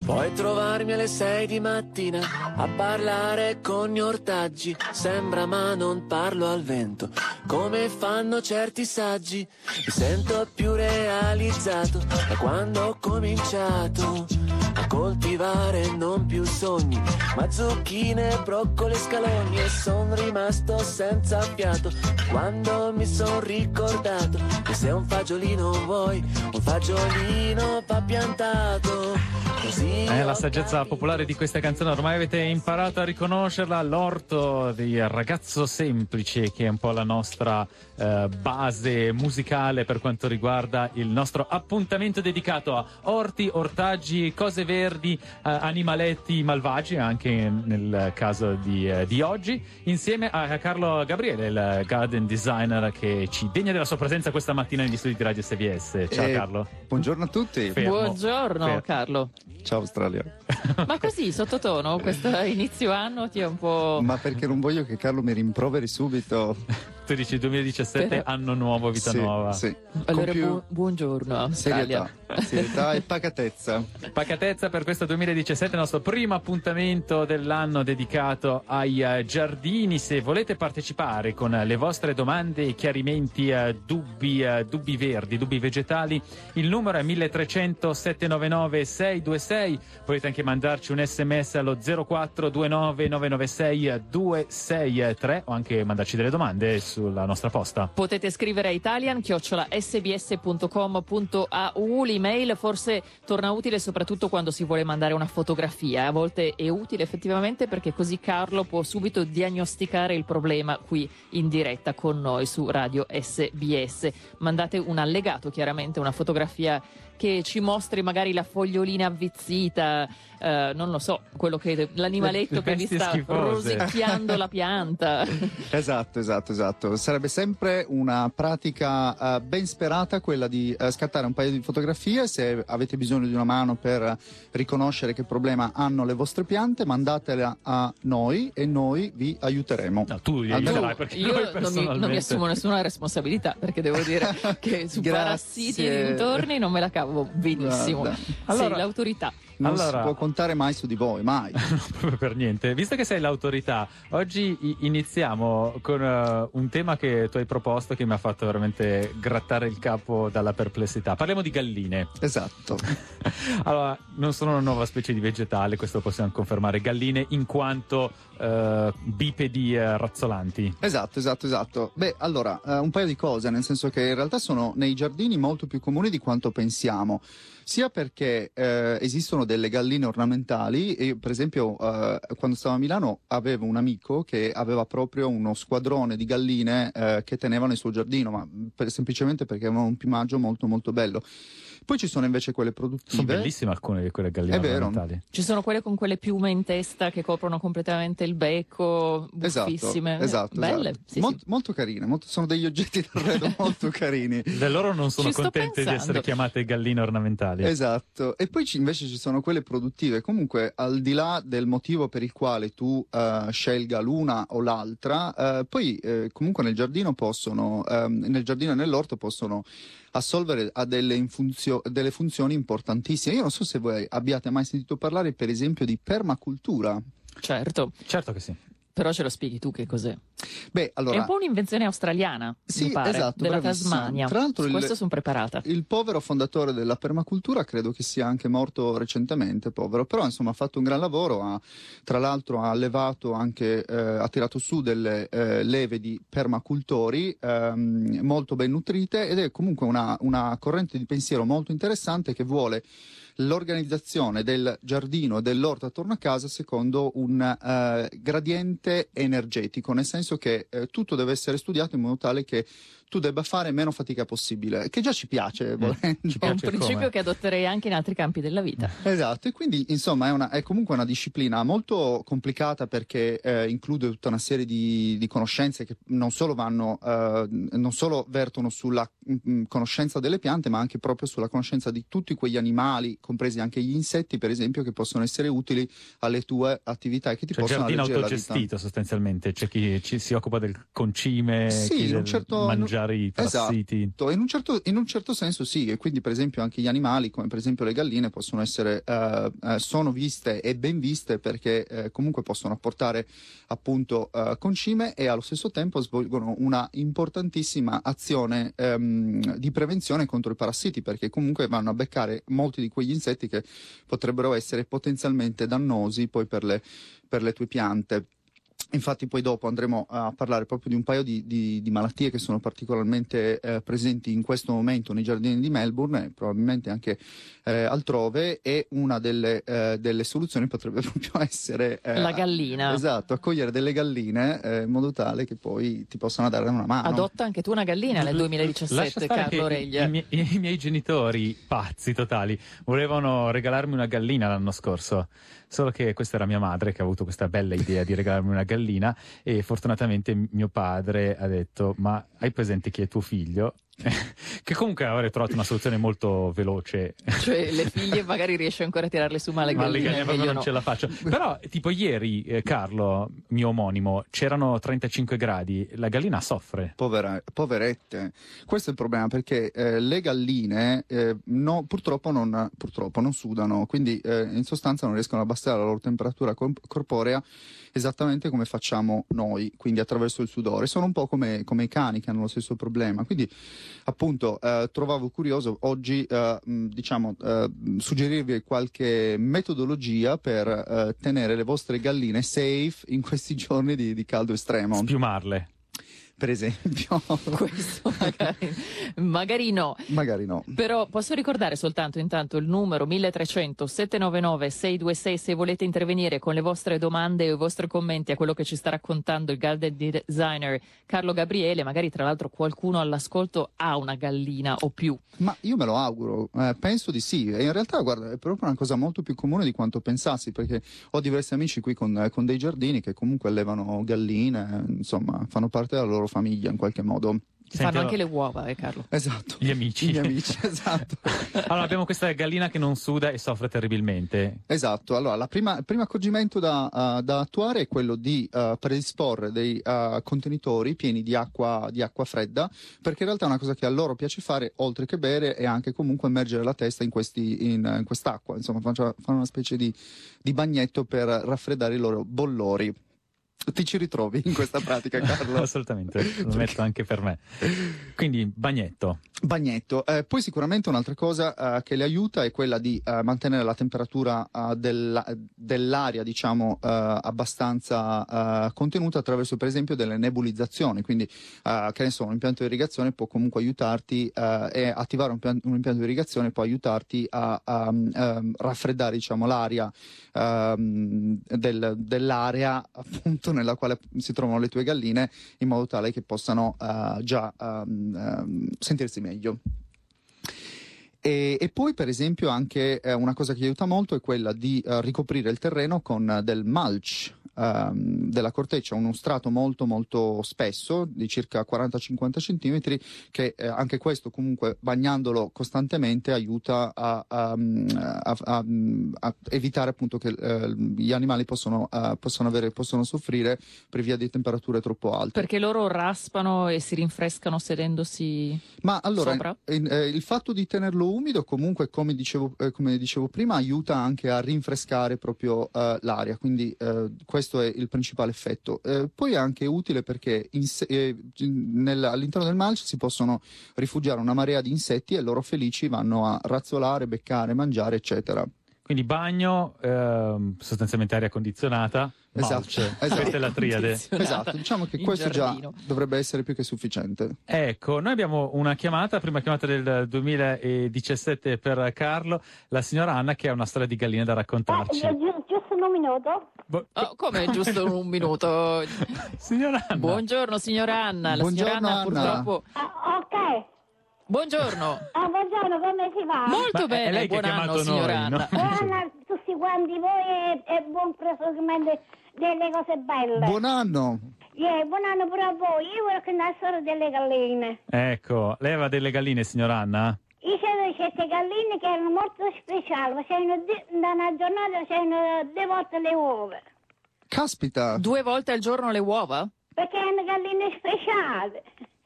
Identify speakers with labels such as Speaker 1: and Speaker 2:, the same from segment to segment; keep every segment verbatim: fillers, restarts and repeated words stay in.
Speaker 1: Puoi trovarmi alle sei di mattina a parlare con gli ortaggi. Sembra ma non parlo al vento, come fanno certi saggi. Mi sento più realizzato da quando ho cominciato a coltivare non più sogni, ma zucchine, broccoli e scalogni. E son rimasto senza fiato quando mi son ricordato che se un fagiolino vuoi, un fagiolino va piantato.
Speaker 2: È la saggezza popolare di questa canzone, ormai avete imparato a riconoscerla, l'orto di Ragazzo Semplice, che è un po' la nostra eh, base musicale per quanto riguarda il nostro appuntamento dedicato a orti, ortaggi, cose verdi, eh, animaletti malvagi, anche nel caso di, eh, di oggi, insieme a Carlo Gabriele, il garden designer che ci degna della sua presenza questa mattina negli studi di Radio S B S. Ciao eh, Carlo.
Speaker 3: Buongiorno a tutti.
Speaker 2: Fermo.
Speaker 4: Buongiorno Fermo. Carlo.
Speaker 3: Ciao Australia.
Speaker 4: Ma così, sottotono, questo inizio anno ti è un po'...
Speaker 3: Ma perché non voglio che Carlo mi rimproveri subito.
Speaker 2: Tu dici duemiladiciassette, per... anno nuovo, vita
Speaker 3: sì,
Speaker 2: nuova.
Speaker 3: Sì.
Speaker 4: Allora bu- buongiorno Australia.
Speaker 3: Serietà, serietà e pacatezza.
Speaker 2: Pacatezza per questo duemiladiciassette, il nostro primo appuntamento dell'anno dedicato ai uh, giardini. Se volete partecipare con uh, le vostre domande e chiarimenti, uh, dubbi, uh, dubbi verdi, dubbi vegetali, il numero è mille trecento settecentonovantanove seicentoventisei. Potete anche mandarci un sms allo zero quattro due nove nove nove sei due sei tre o anche mandarci delle domande sulla nostra posta.
Speaker 4: Potete scrivere a italian chiocciola s b s punto com punto a u. L'email forse torna utile soprattutto quando si vuole mandare una fotografia. A volte è utile effettivamente perché così Carlo può subito diagnosticare il problema qui in diretta con noi su Radio S B S. Mandate un allegato, chiaramente una fotografia che ci mostri magari la fogliolina avvizzita, eh, non lo so, quello che l'animaletto
Speaker 2: le
Speaker 4: che vi sta
Speaker 2: schifose.
Speaker 4: rosicchiando la pianta.
Speaker 3: Esatto, esatto, esatto. Sarebbe sempre una pratica uh, ben sperata quella di uh, scattare un paio di fotografie. Se avete bisogno di una mano per riconoscere che problema hanno le vostre piante, mandatela a noi e noi vi aiuteremo.
Speaker 2: No, tu li
Speaker 3: Almeno...
Speaker 2: aiuterai, perché
Speaker 4: Io
Speaker 2: noi
Speaker 4: non mi,
Speaker 2: personalmente...
Speaker 4: non mi assumo nessuna responsabilità, perché devo dire che su parassiti e dintorni non me la cavo benissimo.
Speaker 3: Allora,
Speaker 4: sei l'autorità.
Speaker 3: Non
Speaker 2: allora,
Speaker 3: si può contare mai su di voi, mai.
Speaker 2: No, proprio per niente. Visto che sei l'autorità, oggi i- iniziamo con uh, un tema che tu hai proposto che mi ha fatto veramente grattare il capo dalla perplessità. Parliamo di galline.
Speaker 3: Esatto.
Speaker 2: Allora, non sono una nuova specie di vegetale, questo possiamo confermare. Galline in quanto uh, bipedi uh, razzolanti.
Speaker 3: Esatto, esatto, esatto. Beh, allora, uh, un paio di cose, nel senso che in realtà sono nei giardini molto più comuni di quanto pensiamo. Sia perché eh, esistono delle galline ornamentali, e io, per esempio eh, quando stavo a Milano avevo un amico che aveva proprio uno squadrone di galline eh, che teneva nel suo giardino, ma per, semplicemente perché avevano un piumaggio molto molto bello. Poi ci sono invece quelle produttive.
Speaker 2: Sono bellissime alcune di quelle galline ornamentali.
Speaker 4: Ci sono quelle con quelle piume in testa che coprono completamente il becco, buffissime.
Speaker 3: Esatto, esatto,
Speaker 4: belle.
Speaker 3: esatto.
Speaker 4: Sì,
Speaker 3: Mol-
Speaker 4: sì.
Speaker 3: Molto carine, molto, sono degli oggetti d'arredo molto carini.
Speaker 2: Le loro non sono
Speaker 4: Ci sto
Speaker 2: contente di
Speaker 4: pensando.
Speaker 2: essere chiamate galline ornamentali.
Speaker 3: Esatto, e poi ci- invece ci sono quelle produttive. Comunque, al di là del motivo per il quale tu uh, scelga l'una o l'altra, uh, poi uh, comunque nel giardino possono, um, nel giardino e nell'orto possono assolvere a delle, infunzio- delle funzioni importantissime. Io non so se voi abbiate mai sentito parlare, per esempio, di permacultura.
Speaker 4: Certo,
Speaker 2: Certo che sì.
Speaker 4: però ce lo spieghi tu che cos'è.
Speaker 3: Beh, allora,
Speaker 4: È un po' un'invenzione australiana,
Speaker 3: sì,
Speaker 4: mi pare,
Speaker 3: esatto,
Speaker 4: della
Speaker 3: bravissima.
Speaker 4: Tasmania.
Speaker 3: Tra l'altro
Speaker 4: Su
Speaker 3: il-
Speaker 4: questo sono preparata.
Speaker 3: il povero fondatore della permacultura credo che sia anche morto recentemente, povero, però insomma ha fatto un gran lavoro, ha, tra l'altro ha allevato anche, eh, ha tirato su delle eh, leve di permacultori ehm, molto ben nutrite, ed è comunque una, una corrente di pensiero molto interessante che vuole l'organizzazione del giardino e dell'orto attorno a casa secondo un eh, gradiente energetico, nel senso che eh, tutto deve essere studiato in modo tale che tu debba fare meno fatica possibile, che già ci piace, volendo.
Speaker 2: ci
Speaker 4: È un
Speaker 2: piace
Speaker 4: principio
Speaker 2: come.
Speaker 4: che adotterei anche in altri campi della vita.
Speaker 3: Esatto, e quindi insomma è, una, è comunque una disciplina molto complicata perché eh, include tutta una serie di, di conoscenze che non solo vanno, eh, non solo vertono sulla mh, conoscenza delle piante, ma anche proprio sulla conoscenza di tutti quegli animali compresi anche gli insetti, per esempio, che possono essere utili alle tue attività e che ti
Speaker 2: cioè,
Speaker 3: possono
Speaker 2: giardino
Speaker 3: alleggerire la
Speaker 2: autogestito sostanzialmente, c'è chi ci si occupa del concime,
Speaker 3: sì,
Speaker 2: chi
Speaker 3: in un
Speaker 2: del
Speaker 3: certo,
Speaker 2: mangiare i parassiti.
Speaker 3: Esatto, in un, certo, in un certo senso sì, e quindi per esempio anche gli animali, come per esempio le galline, possono essere, eh, eh, sono viste e ben viste perché eh, comunque possono apportare appunto eh, concime e allo stesso tempo svolgono una importantissima azione ehm, di prevenzione contro i parassiti, perché comunque vanno a beccare molti di quegli insetti che potrebbero essere potenzialmente dannosi poi per le, per le tue piante. Infatti poi dopo andremo a parlare proprio di un paio di, di, di malattie che sono particolarmente eh, presenti in questo momento nei giardini di Melbourne e probabilmente anche eh, altrove, e una delle, eh, delle soluzioni potrebbe proprio essere eh,
Speaker 4: la gallina.
Speaker 3: Esatto, accogliere delle galline eh, in modo tale che poi ti possano dare una mano.
Speaker 4: Adotta anche tu una gallina nel duemiladiciassette, Carlo Reglia.
Speaker 2: I, i, miei, I miei genitori, pazzi totali, volevano regalarmi una gallina l'anno scorso, solo che questa era mia madre che ha avuto questa bella idea di regalarmi una gallina, e fortunatamente mio padre ha detto: ma hai presente chi è tuo figlio? Che comunque avrei trovato una soluzione molto veloce.
Speaker 4: Cioè le figlie magari riesce ancora a tirarle su, ma le
Speaker 2: ma
Speaker 4: galline,
Speaker 2: le galline proprio non
Speaker 4: no.
Speaker 2: ce la faccio. Però tipo ieri, eh, Carlo, mio omonimo, c'erano trentacinque gradi, la gallina soffre.
Speaker 3: Povera, poverette, questo è il problema, perché eh, le galline eh, no, purtroppo, non, purtroppo non sudano, quindi eh, in sostanza non riescono a abbassare la loro temperatura corp- corporea esattamente come facciamo noi, quindi attraverso il sudore. Sono un po' come, come i cani che hanno lo stesso problema, quindi appunto eh, trovavo curioso oggi eh, diciamo eh, suggerirvi qualche metodologia per eh, tenere le vostre galline safe in questi giorni di, di caldo estremo.
Speaker 2: Spiumarle,
Speaker 3: per esempio.
Speaker 4: Questo magari, magari no.
Speaker 3: Magari no.
Speaker 4: Però posso ricordare soltanto intanto il numero mille trecento settecentonovantanove seicentoventisei se volete intervenire con le vostre domande e i vostri commenti a quello che ci sta raccontando il garden designer Carlo Gabriele. Magari tra l'altro qualcuno all'ascolto ha una gallina o più.
Speaker 3: Ma io me lo auguro, eh, penso di sì, e in realtà guarda è proprio una cosa molto più comune di quanto pensassi, perché ho diversi amici qui con, con dei giardini che comunque allevano galline, insomma fanno parte della loro famiglia in qualche modo.
Speaker 4: Fanno Senti, anche le uova, eh Carlo?
Speaker 3: Esatto.
Speaker 2: Gli amici.
Speaker 3: Gli amici, esatto.
Speaker 2: Allora abbiamo questa gallina che non suda e soffre terribilmente.
Speaker 3: Esatto, allora la prima, il primo accorgimento da, uh, da attuare è quello di uh, predisporre dei uh, contenitori pieni di acqua, di acqua fredda, perché in realtà è una cosa che a loro piace fare, oltre che bere, è anche comunque immergere la testa in, questi, in, in quest'acqua, insomma fanno una specie di, di bagnetto per raffreddare i loro bollori. Ti ci ritrovi in questa pratica, Carlo?
Speaker 2: Assolutamente, lo metto anche per me. Quindi bagnetto.
Speaker 3: Bagnetto. Eh, poi sicuramente un'altra cosa eh, che le aiuta è quella di eh, mantenere la temperatura eh, della, dell'aria, diciamo, eh, abbastanza eh, contenuta attraverso per esempio delle nebulizzazioni. Quindi, eh, che ne so, un impianto di irrigazione può comunque aiutarti eh, e attivare un, pian- un impianto di irrigazione può aiutarti a, a, a, a raffreddare, diciamo, l'aria eh, del, dell'area appunto nella quale si trovano le tue galline, in modo tale che possano uh, già um, um, sentirsi meglio. E, e poi per esempio anche eh, una cosa che aiuta molto è quella di uh, ricoprire il terreno con uh, del mulch, um, della corteccia, uno strato molto molto spesso di circa quaranta cinquanta centimetri, che eh, anche questo comunque bagnandolo costantemente aiuta a, a, a, a, a evitare appunto che eh, gli animali possono, uh, possono, avere, possono soffrire per via di temperature troppo alte.
Speaker 4: Perché loro raspano e si rinfrescano sedendosi
Speaker 3: Ma allora
Speaker 4: sopra?
Speaker 3: In, eh, il fatto di tenerlo umido comunque, come dicevo, eh, come dicevo prima, aiuta anche a rinfrescare proprio eh, l'aria, quindi eh, questo è il principale effetto. Eh, poi è anche utile perché in se- eh, nel, all'interno del mulch si possono rifugiare una marea di insetti e loro felici vanno a razzolare, beccare, mangiare, eccetera.
Speaker 2: Quindi bagno, ehm, sostanzialmente aria condizionata,
Speaker 3: Esatto,
Speaker 2: mulch.
Speaker 3: esatto.
Speaker 2: Questa è la triade.
Speaker 3: Esatto, diciamo che questo
Speaker 4: giardino.
Speaker 3: già dovrebbe essere più che sufficiente.
Speaker 2: Ecco, noi abbiamo una chiamata, prima chiamata del duemiladiciassette per Carlo, la signora Anna che ha una storia di galline da raccontarci.
Speaker 5: Eh, gi- giusto un minuto.
Speaker 2: Bo-
Speaker 4: Oh, come giusto un minuto?
Speaker 2: signora Anna.
Speaker 4: Buongiorno signora Anna, la
Speaker 3: Buongiorno,
Speaker 4: signora Anna,
Speaker 3: Anna.
Speaker 4: purtroppo.
Speaker 5: Ah, ok.
Speaker 4: Buongiorno.
Speaker 5: Ah, buongiorno, come si va?
Speaker 4: Molto
Speaker 2: Ma è
Speaker 4: bene,
Speaker 2: lei che ha
Speaker 4: buon anno
Speaker 2: chiamato
Speaker 4: signora
Speaker 2: noi, no?
Speaker 4: Anna.
Speaker 5: Buona a tutti quanti voi e, e buon proseguimento delle cose belle.
Speaker 3: Buon anno!
Speaker 5: Yeah, buon anno pure a voi. Io voglio raccontare la storia delle galline.
Speaker 2: Ecco, lei aveva delle galline, signora Anna?
Speaker 5: Io Dicevo che queste galline che erano molto speciali, facevano di- da una giornata facevano due volte le uova.
Speaker 3: Caspita!
Speaker 4: Due volte al giorno le uova?
Speaker 5: Perché erano galline speciali.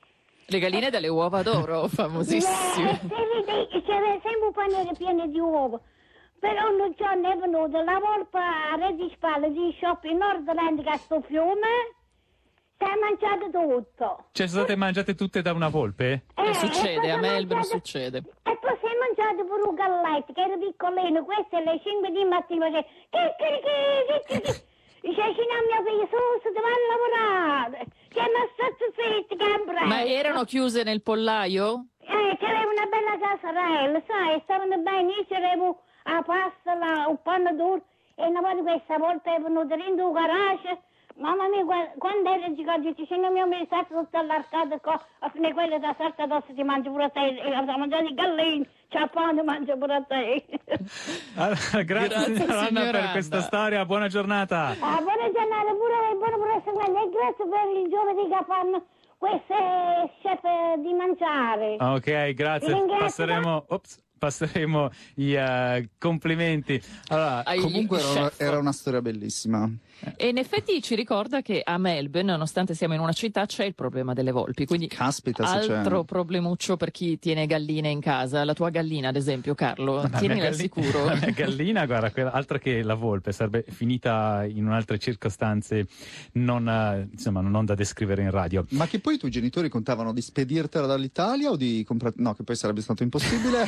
Speaker 4: Le galline dalle uova d'oro, famosissime.
Speaker 5: Eh, c'era sempre un paniere pieno di uova. Però un giorno è venuto la volpe a Re di Spalle di shopping Nordland che sto fiume, si è mangiato tutto.
Speaker 2: Cioè, sono state mangiate tutte da una volpe?
Speaker 5: Eh,
Speaker 4: Eh,
Speaker 5: e
Speaker 4: succede,
Speaker 5: poi
Speaker 4: a
Speaker 5: si è
Speaker 4: Melbourne
Speaker 5: mangiato-
Speaker 4: succede.
Speaker 5: E poi si è mangiato pure un galletto che era piccolino, questo alle cinque di mattina faceva che che che che che che. Dice, no, mio figlio, su, su, devo lavorare. Che mi state zitti, che bravo.
Speaker 4: Ma erano chiuse nel pollaio?
Speaker 5: Eh, c'era una bella casarella, sai, stavano bene, io c'avevo a pasta, la, un panno duro, e una volta questa volta è venuto dentro un garage, mamma mia, guarda, quando era giocato, dice, non mi ho messo tutta l'arcata qua, a fine quella da salta addosso ti mangia pure a te, e ho mangiato i gallini, c'ha pane, mangia pure a te.
Speaker 2: Allora, grazie,
Speaker 4: Grazie,
Speaker 2: signora Anna,
Speaker 4: signora
Speaker 2: per questa
Speaker 4: Anna.
Speaker 2: storia, buona giornata.
Speaker 5: Ah, buona giornata pure, buona proseguenza, e grazie per i giovani che fanno queste chef di mangiare.
Speaker 2: Ok, grazie.
Speaker 5: Ringrazio.
Speaker 2: Passeremo, ops, passeremo i eh, complimenti. Allora,
Speaker 4: Ai
Speaker 3: Comunque era una,
Speaker 4: chef.
Speaker 3: era una storia bellissima.
Speaker 4: E in effetti ci ricorda che a Melbourne, nonostante siamo in una città, c'è il problema delle volpi. Quindi
Speaker 3: Caspita, se c'è.
Speaker 4: altro problemuccio per chi tiene galline in casa. La tua gallina, ad esempio, Carlo,
Speaker 2: la mia
Speaker 4: tienila al
Speaker 2: galli-
Speaker 4: sicuro.
Speaker 2: La mia gallina, guarda, quella- altro che la volpe, sarebbe finita in altre circostanze non, eh, insomma, non da descrivere in radio.
Speaker 3: Ma che poi i tuoi genitori contavano di spedirtela dall'Italia o di comprare... No, che poi sarebbe stato impossibile.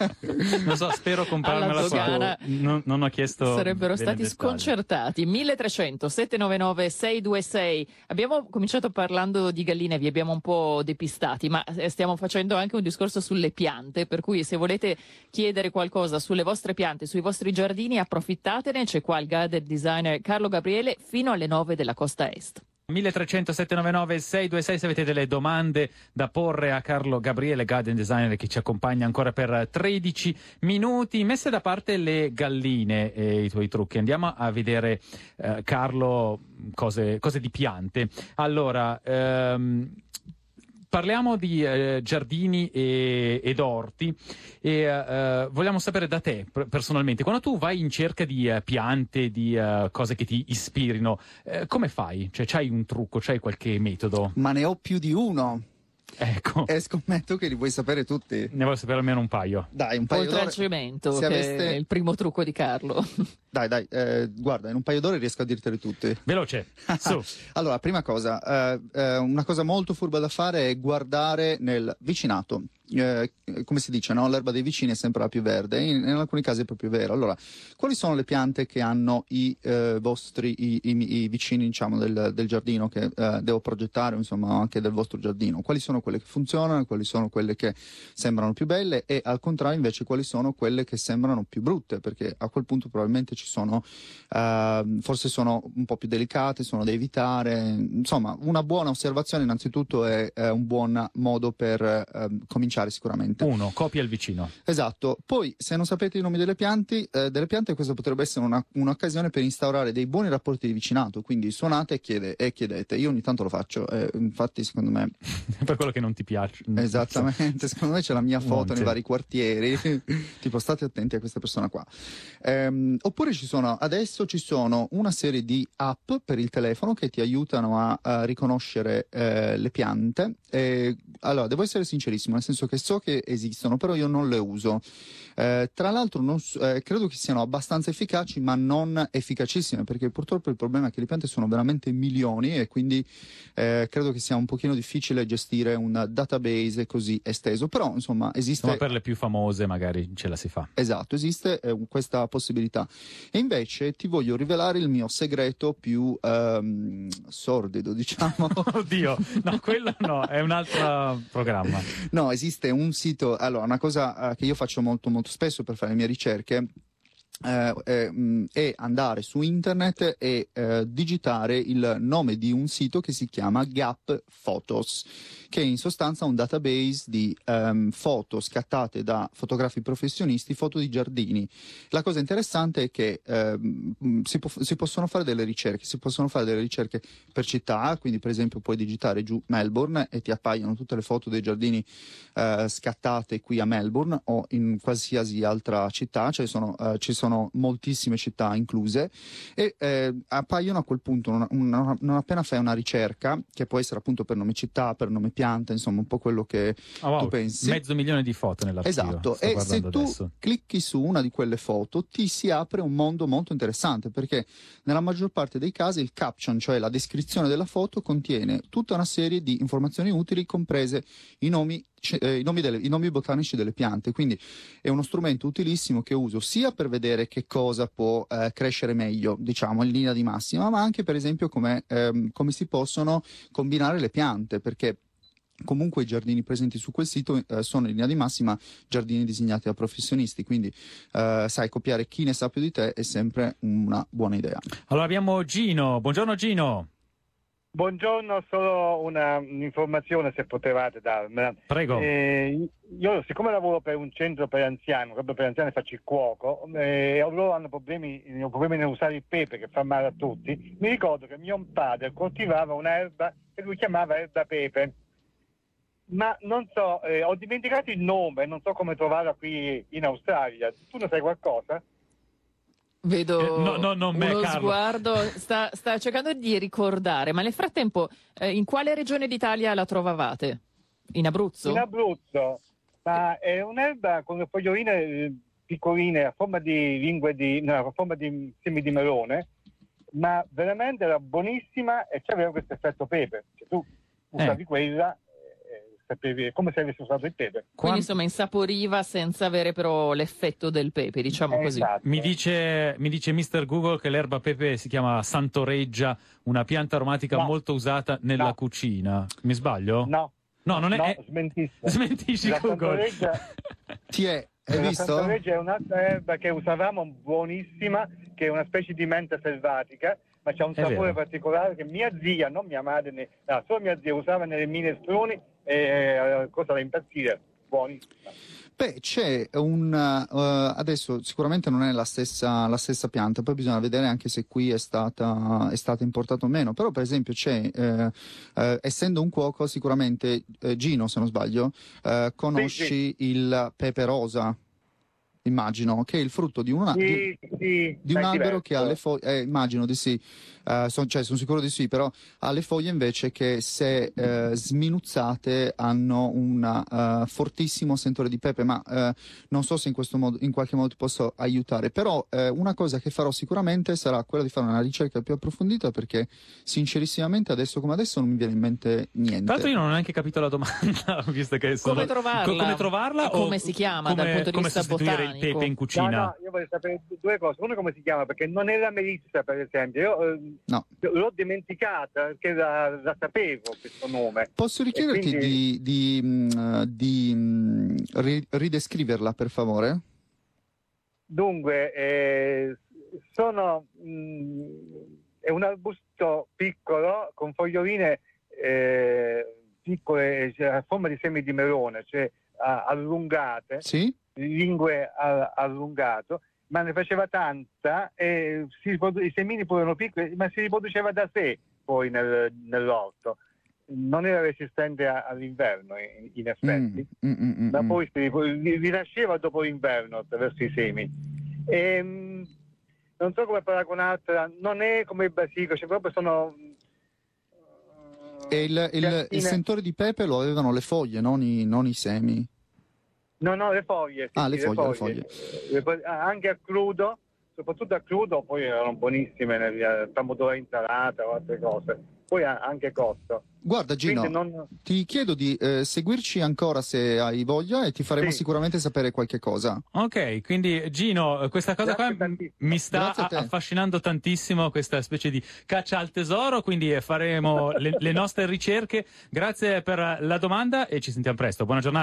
Speaker 2: Non so, spero comprarmela
Speaker 4: Alla
Speaker 2: qua.
Speaker 4: dogana
Speaker 2: Non, non ho chiesto.
Speaker 4: Sarebbero
Speaker 2: dei
Speaker 4: stati
Speaker 2: dettagli.
Speaker 4: sconcertati. milletrecento settecentonovantanove seicentoventisei. Abbiamo cominciato parlando di galline, vi abbiamo un po' depistati, ma eh, stiamo facendo anche un discorso sulle piante, per cui se volete chiedere qualcosa sulle vostre piante, sui vostri giardini, approfittatene. C'è qua il garden designer Carlo Gabriele fino alle nove della costa est.
Speaker 2: milletrecento settecentonovantanove seicentoventisei se avete delle domande da porre a Carlo Gabriele, garden designer, che ci accompagna ancora per tredici minuti. Messe da parte le galline e i tuoi trucchi, andiamo a vedere, eh, Carlo, cose, cose di piante. Allora, ehm, parliamo di eh, giardini e, ed orti e eh, vogliamo sapere da te per- personalmente, quando tu vai in cerca di eh, piante, di eh, cose che ti ispirino, eh, come fai? Cioè, c'hai un trucco, c'hai qualche metodo?
Speaker 3: Ma ne ho più di uno.
Speaker 2: Ecco,
Speaker 3: E scommetto che li vuoi sapere tutti.
Speaker 2: ne voglio sapere almeno un paio.
Speaker 3: Dai, un paio
Speaker 4: Oltre al
Speaker 3: d'ore.
Speaker 4: cemento,
Speaker 3: Se
Speaker 4: che
Speaker 3: aveste-
Speaker 4: è il primo trucco di Carlo.
Speaker 3: Dai, dai, eh, guarda, in un paio d'ore riesco a dirteli tutti.
Speaker 2: Veloce, su.
Speaker 3: Allora, prima cosa, eh, eh, una cosa molto furba da fare è guardare nel vicinato. Eh, come si dice, no? L'erba dei vicini è sempre la più verde, in, in alcuni casi è proprio vero. Allora, quali sono le piante che hanno i eh, vostri, i, i- i vicini, diciamo, del, del giardino che eh, devo progettare, insomma, anche del vostro giardino? Quali sono quelle che funzionano, quali sono quelle che sembrano più belle e al contrario invece quali sono quelle che sembrano più brutte? Perché a quel punto probabilmente ci sono, eh, forse sono un po' più delicate, sono da evitare. Insomma, una buona osservazione innanzitutto è, è un buon modo per eh, cominciare sicuramente.
Speaker 2: Uno, copia il vicino.
Speaker 3: Esatto. Poi, se non sapete i nomi delle piante, eh, delle piante, questa potrebbe essere una- un'occasione per instaurare dei buoni rapporti di vicinato. Quindi suonate e, chiede, e chiedete. Io ogni tanto lo faccio, eh, infatti, secondo me,
Speaker 2: Per quello che non ti piace.
Speaker 3: esattamente, secondo me c'è la mia foto
Speaker 2: Monte.
Speaker 3: nei vari quartieri. Tipo, state attenti a questa persona qua. Ehm, oppure ci sono, adesso ci sono una serie di app per il telefono che ti aiutano a, a riconoscere eh, le piante. E, allora, devo essere sincerissimo, nel senso che so che esistono, però io non le uso. Eh, tra l'altro non s- eh, credo che siano abbastanza efficaci, ma non efficacissime, perché purtroppo il problema è che le piante sono veramente milioni e quindi eh, credo che sia un pochino difficile gestire un database così esteso. Però, insomma, esiste...
Speaker 2: Insomma, per le più famose magari ce la si fa.
Speaker 3: Esatto, esiste eh, questa possibilità. E invece ti voglio rivelare il mio segreto più ehm, sordido, diciamo.
Speaker 2: Oddio, no, quello no, è un altro programma.
Speaker 3: No, esiste un sito, allora, una cosa eh, che io faccio molto molto spesso per fare le mie ricerche Eh, eh, è andare su internet e eh, digitare il nome di un sito che si chiama Gap Photos, che è in sostanza un database di um, foto scattate da fotografi professionisti, foto di giardini. La cosa interessante è che um, si, po- si possono fare delle ricerche, si possono fare delle ricerche per città, quindi per esempio puoi digitare giù Melbourne e ti appaiono tutte le foto dei giardini uh, scattate qui a Melbourne o in qualsiasi altra città, cioè sono, uh, ci sono moltissime città incluse e eh, appaiono a quel punto non, non, non appena fai una ricerca, che può essere appunto per nome città, per nome pianta, insomma un po' quello che
Speaker 2: oh, wow.
Speaker 3: tu pensi.
Speaker 2: Mezzo milione di foto nell'archivio.
Speaker 3: Esatto, e se tu
Speaker 2: adesso.
Speaker 3: clicchi su una di quelle foto ti si apre un mondo molto interessante, perché nella maggior parte dei casi il caption, cioè la descrizione della foto, contiene tutta una serie di informazioni utili, comprese i nomi Eh, i, nomi delle, i nomi botanici delle piante. Quindi è uno strumento utilissimo che uso sia per vedere che cosa può eh, crescere meglio, diciamo in linea di massima, ma anche per esempio come, ehm, come si possono combinare le piante, perché comunque i giardini presenti su quel sito eh, sono in linea di massima giardini disegnati da professionisti, quindi eh, sai, copiare chi ne sa più di te è sempre una buona idea.
Speaker 2: Allora abbiamo Gino. Buongiorno Gino.
Speaker 6: Buongiorno, solo una, un'informazione se potevate darmela.
Speaker 2: Prego.
Speaker 6: Eh, io siccome lavoro per un centro per anziani, proprio per anziani faccio il cuoco, e eh, loro hanno problemi, hanno problemi nell'usare il pepe che fa male a tutti. Mi ricordo che mio padre coltivava un'erba che lui chiamava erba pepe, ma non so, eh, ho dimenticato il nome, non so come trovarla qui in Australia. Tu ne sai qualcosa?
Speaker 4: Vedo
Speaker 2: eh, no, no, non me,
Speaker 4: uno
Speaker 2: Carlo.
Speaker 4: sguardo, sta, sta cercando di ricordare, ma nel frattempo eh, in quale regione d'Italia la trovavate? In Abruzzo?
Speaker 6: In Abruzzo, ma è un'erba con le foglioline eh, piccoline a forma di lingue di, no, a forma di semi di melone, ma veramente era buonissima e c'aveva questo effetto pepe. Cioè, tu usavi
Speaker 2: eh.
Speaker 6: quella, sapevi, come se avessi usato il pepe.
Speaker 4: Quindi insomma insaporiva senza avere però l'effetto del pepe, diciamo
Speaker 6: Eh,
Speaker 4: così.
Speaker 6: esatto.
Speaker 2: Mi dice, mi dice mister Google che l'erba pepe si chiama Santoreggia, una pianta aromatica
Speaker 6: No.
Speaker 2: molto usata nella
Speaker 6: No.
Speaker 2: cucina. Mi sbaglio?
Speaker 6: No,
Speaker 2: No, non è...
Speaker 6: no,
Speaker 2: è...
Speaker 6: smentisco.
Speaker 2: Smentisci
Speaker 6: La
Speaker 2: Google.
Speaker 6: Santoreggia-
Speaker 3: Ti è, hai
Speaker 6: La
Speaker 3: visto?
Speaker 6: Santoreggia è un'altra erba che usavamo, buonissima, che è una specie di menta selvatica, ma c'ha un
Speaker 2: È
Speaker 6: sapore
Speaker 2: vero.
Speaker 6: particolare che mia zia, non mia madre, né, no, solo mia zia usava nelle minestroni e eh, cosa da impazzire, buonissima.
Speaker 3: Beh, c'è un uh, adesso sicuramente non è la stessa, la stessa pianta, poi bisogna vedere anche se qui è stata, è stata importata o meno, però per esempio c'è, eh, eh, essendo un cuoco sicuramente, eh, Gino se non sbaglio, eh, conosci
Speaker 6: Sì,
Speaker 3: il pepe rosa, immagino, che è il frutto di, una, di,
Speaker 6: Sì, sì,
Speaker 3: di un
Speaker 6: è
Speaker 3: albero che ha le
Speaker 6: diverso.
Speaker 3: foglie, eh, immagino di sì, uh, son, cioè sono sicuro di sì, però ha le foglie invece che se uh, sminuzzate hanno un uh, fortissimo sentore di pepe, ma uh, non so se in questo modo, in qualche modo ti posso aiutare, però uh, una cosa che farò sicuramente sarà quella di fare una ricerca più approfondita, perché sincerissimamente adesso come adesso non mi viene in mente niente.
Speaker 2: Tra l'altro io non ho neanche capito la domanda, visto che sono...
Speaker 4: Come trovarla?
Speaker 2: Co- come trovarla?
Speaker 4: E come
Speaker 2: o
Speaker 4: si chiama
Speaker 2: come,
Speaker 4: dal punto di
Speaker 2: come
Speaker 4: vista
Speaker 2: sostituire il
Speaker 4: botanico?
Speaker 2: pepe in
Speaker 6: No,
Speaker 2: cucina?
Speaker 6: no, io voglio sapere due cose. Uno, come si chiama, perché non è la melissa, per esempio. Io eh,
Speaker 3: No.
Speaker 6: l'ho dimenticata, perché la, la sapevo questo nome.
Speaker 3: Posso richiederti
Speaker 6: E quindi-
Speaker 3: di, di, mh, di mh, ri- ridescriverla per favore?
Speaker 6: Dunque, eh, sono mh, è un arbusto piccolo con foglioline eh, piccole, cioè, a forma di semi di melone, cioè a- allungate,
Speaker 3: Sì?
Speaker 6: lingue a- allungato, ma ne faceva tanta e si riprodu- i semini pure erano piccoli, ma si riproduceva da sé poi nel- nell'orto. Non era resistente a- all'inverno, in, in effetti.
Speaker 3: Mm, mm, mm, mm,
Speaker 6: Ma
Speaker 3: mm.
Speaker 6: poi si li, li nasceva dopo l'inverno attraverso i semi. Ehm, non so come paragonarla, non è come il basilico, cioè proprio sono
Speaker 3: E il, il-
Speaker 6: piantine-
Speaker 3: il sentore di pepe lo avevano le foglie, non i, non i semi.
Speaker 6: no, no, le foglie, sì,
Speaker 3: Ah, le
Speaker 6: sì,
Speaker 3: foglie, le
Speaker 6: Eh, le fo- ah, anche a crudo, soprattutto a crudo, poi erano buonissime nel pomodoro insalata o altre cose, poi ha- anche cotto.
Speaker 3: Guarda Gino,
Speaker 6: Quindi non-
Speaker 3: ti chiedo di eh, seguirci ancora se hai voglia e ti faremo
Speaker 6: Sì.
Speaker 3: sicuramente sapere qualche cosa.
Speaker 2: Ok, quindi Gino, questa cosa
Speaker 6: Grazie
Speaker 2: qua m-
Speaker 6: tantissimo.
Speaker 2: mi sta
Speaker 3: Grazie a te.
Speaker 2: a- affascinando tantissimo, questa specie di caccia al tesoro, quindi eh, faremo le, le nostre ricerche. Grazie per la domanda e ci sentiamo presto. Buona giornata.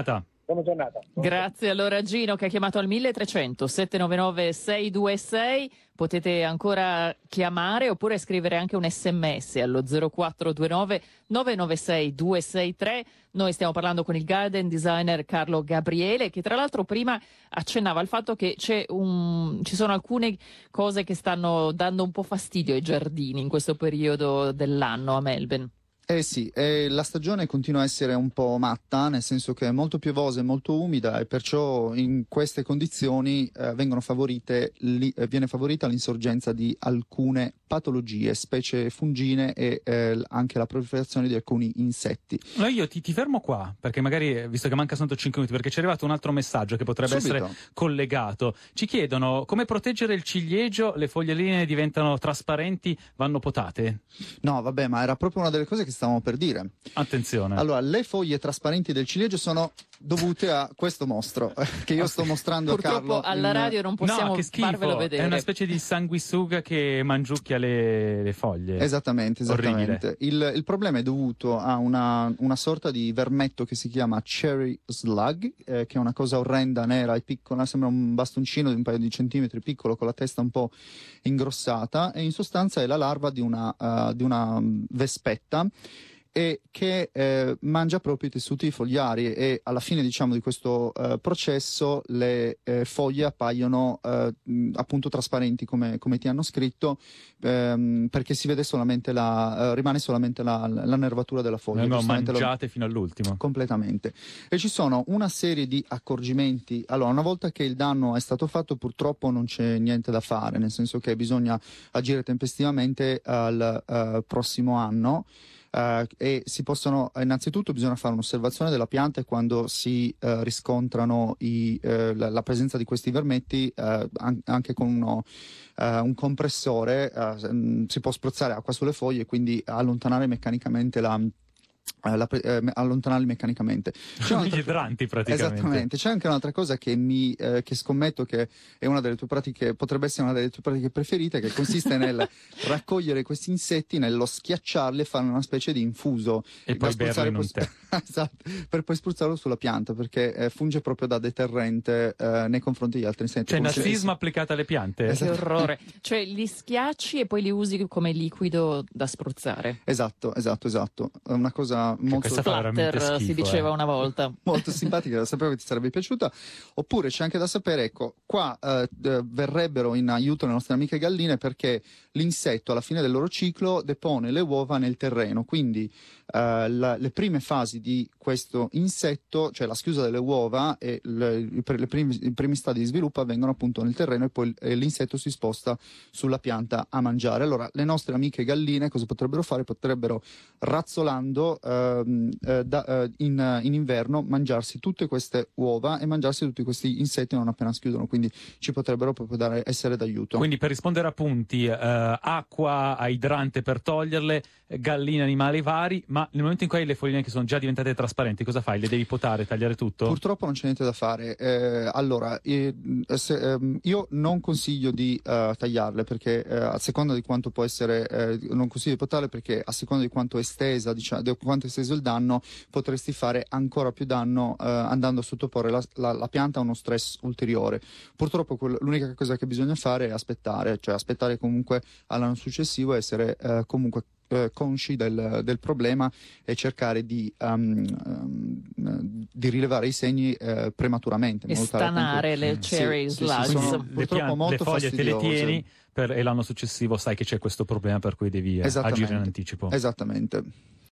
Speaker 6: Buona giornata.
Speaker 4: Grazie allora Gino che ha chiamato al mille trecento sette nove nove sei due sei. Potete ancora chiamare oppure scrivere anche un sms allo zero quattro due nove nove nove sei due sei tre. Noi stiamo parlando con il garden designer Carlo Gabriele, che tra l'altro prima accennava al fatto che c'è un, ci sono alcune cose che stanno dando un po' fastidio ai giardini in questo periodo dell'anno a Melbourne.
Speaker 3: Eh sì, eh, la stagione continua a essere un po' matta, nel senso che è molto piovosa e molto umida, e perciò in queste condizioni eh, vengono favorite, li, eh, viene favorita l'insorgenza di alcune patologie, specie fungine e eh, anche la proliferazione di alcuni insetti.
Speaker 2: No, io ti, ti fermo qua, perché magari, visto che manca soltanto cinque minuti, perché ci è arrivato un altro messaggio che potrebbe
Speaker 3: Subito.
Speaker 2: essere collegato. Ci chiedono come proteggere il ciliegio, le foglioline diventano trasparenti, vanno potate?
Speaker 3: No, vabbè, ma era proprio una delle cose che stavamo per dire.
Speaker 2: Attenzione.
Speaker 3: Allora, le foglie trasparenti del ciliegio sono dovute a questo mostro eh, che io sto mostrando a Carlo.
Speaker 4: Purtroppo alla
Speaker 3: in-
Speaker 4: radio non possiamo
Speaker 2: no, che schifo.
Speaker 4: farvelo vedere.
Speaker 2: È una specie di sanguisuga che mangiucchia le, le foglie.
Speaker 3: Esattamente, esattamente.
Speaker 2: Orribile.
Speaker 3: Il, il problema è dovuto a una, una sorta di vermetto che si chiama cherry slug, eh, che è una cosa orrenda, nera e piccola, sembra un bastoncino di un paio di centimetri piccolo con la testa un po' ingrossata, e in sostanza è la larva di una, uh, di una vespetta, e che eh, mangia proprio i tessuti fogliari, e alla fine, diciamo, di questo eh, processo le eh, foglie appaiono eh, mh, appunto trasparenti, come, come ti hanno scritto, ehm, perché si vede solamente la eh, rimane solamente la, la nervatura della foglia.
Speaker 2: Vengono
Speaker 3: giustamente lo-
Speaker 2: mangiate fino all'ultimo.
Speaker 3: Completamente. E ci sono una serie di accorgimenti. Allora, una volta che il danno è stato fatto, purtroppo non c'è niente da fare, nel senso che bisogna agire tempestivamente al eh, prossimo anno. Uh, e si possono, innanzitutto bisogna fare un'osservazione della pianta, e quando si uh, riscontrano i, uh, la, la presenza di questi vermetti, uh, an- anche con uno, uh, un compressore uh, m- si può spruzzare acqua sulle foglie e quindi allontanare meccanicamente la Eh, la, eh, allontanarli meccanicamente. C'è
Speaker 2: Gli
Speaker 3: un'altra-
Speaker 2: idranti praticamente.
Speaker 3: Esattamente. C'è anche un'altra cosa che mi eh, che scommetto che è una delle tue pratiche, potrebbe essere una delle tue pratiche preferite, che consiste nel raccogliere questi insetti, nello schiacciarli e fare una specie di infuso
Speaker 2: E
Speaker 3: da
Speaker 2: poi
Speaker 3: spruzzare
Speaker 2: berlo in un
Speaker 3: poi-
Speaker 2: tè.
Speaker 3: esatto, per poi spruzzarlo sulla pianta, perché eh, funge proprio da deterrente eh, nei confronti degli altri insetti.
Speaker 2: C'è
Speaker 3: Come se-
Speaker 2: nazismo applicato alle piante?
Speaker 3: Esatto.
Speaker 4: Che orrore. Cioè li schiacci e poi li usi come liquido da spruzzare.
Speaker 3: Esatto, esatto, esatto. È una cosa molto
Speaker 2: questa fa veramente
Speaker 4: Platter, si
Speaker 2: schifo,
Speaker 4: diceva
Speaker 2: eh.
Speaker 4: una volta.
Speaker 3: molto simpatica, sapevo che ti sarebbe piaciuta. Oppure c'è anche da sapere, ecco, qua eh, d- verrebbero in aiuto le nostre amiche galline, perché l'insetto alla fine del loro ciclo depone le uova nel terreno, quindi eh, la- le prime fasi di questo insetto, cioè la schiusa delle uova e le, i, pre- le primi, i primi stadi di sviluppo avvengono appunto nel terreno, e poi eh, l'insetto si sposta sulla pianta a mangiare. Allora, le nostre amiche galline cosa potrebbero fare? Potrebbero, razzolando ehm, eh, da- eh, in, in inverno, mangiarsi tutte queste uova e mangiarsi tutti questi insetti non appena schiudono, quindi ci potrebbero proprio dare, essere d'aiuto.
Speaker 2: Quindi, per rispondere a punti, eh, acqua a idrante per toglierle, eh, galline, animali vari, ma nel momento in cui hai le foglie che sono già diventate trasparenti, cosa fai? Le devi potare, tagliare tutto?
Speaker 3: Purtroppo non c'è niente da fare. Eh, allora, eh, se, ehm, io non consiglio di eh, tagliarle, perché eh, a seconda di quanto può essere, eh, non consiglio di potarle, perché a seconda di quanto è estesa, diciamo, di quanto è esteso il danno, potresti fare ancora più danno eh, andando a sottoporre la, la, la pianta a uno stress ulteriore. Purtroppo quel- l'unica cosa che bisogna fare è aspettare, cioè aspettare comunque all'anno successivo, e essere eh, comunque eh, consci del, del problema, e cercare di, um, um, di rilevare i segni eh, prematuramente. in
Speaker 4: E
Speaker 3: modo tale,
Speaker 4: stanare
Speaker 3: appunto-
Speaker 4: le
Speaker 3: Sì,
Speaker 4: cherry
Speaker 3: sì, sì,
Speaker 4: slugs.
Speaker 3: sono
Speaker 2: le,
Speaker 3: purtroppo
Speaker 2: piante-
Speaker 3: molto
Speaker 2: le foglie te le
Speaker 3: fastidiose.
Speaker 2: tieni per- e l'anno successivo sai che c'è questo problema, per cui devi eh,
Speaker 3: Esattamente.
Speaker 2: agire in anticipo.
Speaker 3: Esattamente.